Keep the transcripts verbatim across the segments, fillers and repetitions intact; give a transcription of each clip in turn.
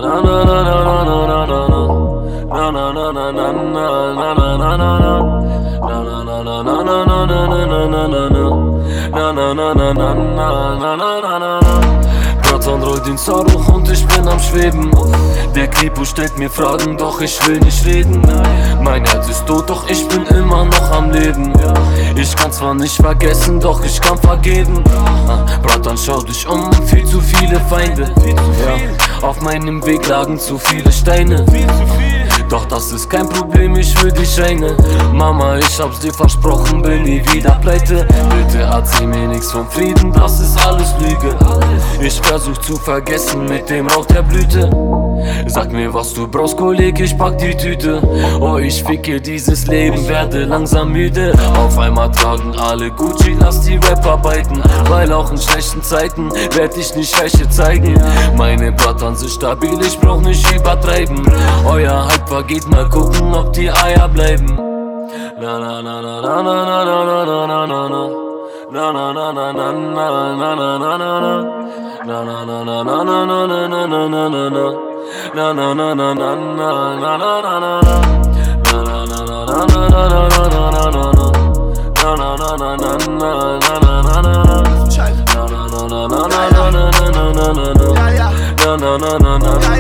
Bratan rollt den Saruch und ich bin am Schweben. Der Kripo stellt mir Fragen, doch ich will nicht reden. Mein Herz ist tot, doch ich bin immer noch am Leben. Ich kann zwar nicht vergessen, doch ich kann vergeben. Bratan, schau dich um, viel zu viele Feinde. Ja, auf meinem Weg lagen zu viele Steine. Doch das ist kein Problem, ich will dich eine. Mama, ich hab's dir versprochen, bin nie wieder pleite. Bitte erzähl mir nix vom Frieden, das ist alles Lüge. Ich versuch zu vergessen mit dem Rauch der Blüte. Sag mir, was du brauchst, Kolleg, ich pack die Tüte. Oh, ich ficke dieses Leben, werde langsam müde. Auf einmal tragen alle Gucci, lass die Rap arbeiten. Weil auch in schlechten Zeiten werd ich nicht Schwäche zeigen. Meine Bratan sind stabil, ich brauch nicht übertreiben. Euer Hype vergeht, mal gucken, ob die Eier bleiben. Na na na na na na na na na na na na. Na na na na na na na na na na. Na na na na na na na na na na na na na. Na na na na na na na na na na. Na na na na na na na na na na na na. Na na na na na na na na na na. Na na na na na na na na na na na na. Na na na na na na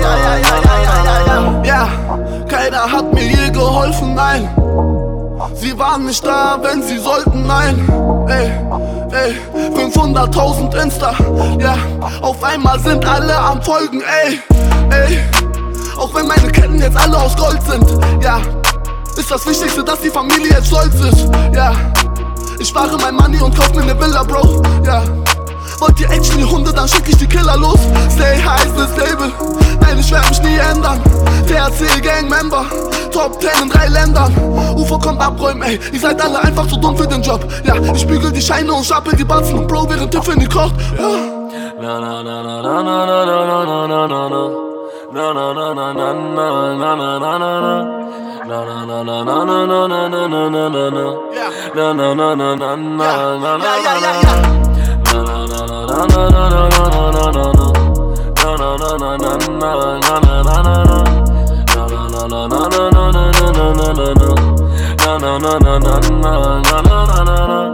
na. Ja, keiner hat mir je geholfen, nein. Sie waren nicht da, wenn sie sollten, nein. Ey, ey, fünfhunderttausend Insta, ja, auf einmal sind alle am Folgen, ey, ey. Auch wenn meine Ketten jetzt alle aus Gold sind, ja, ist das Wichtigste, dass die Familie jetzt stolz ist, ja. Ich spare mein Money und kauf mir ne Villa, Bro, ja. Wollt ihr Action, die Hunde, dann schick ich die Killer los. Stay high ist das Label, nein, ich werd mich nie ändern. T H C Gang Member, Top zehn in drei Ländern. U F O kommt abräumen, ey, ihr seid alle einfach zu dumm für den Job. Ja, ich bügel die Scheine und stapel die Batzen und Bro, während Tiffany kocht. Ja. Na na na na na na na na na na na na. Na na na na na na na na na na. Na na na na na na na na na na na na na. Na na na na na na na na na na. Na na na na na na na na na na na na. Na na na na na na na na na na. Na na na na na na na na na na na na. Na na na na na na na na na.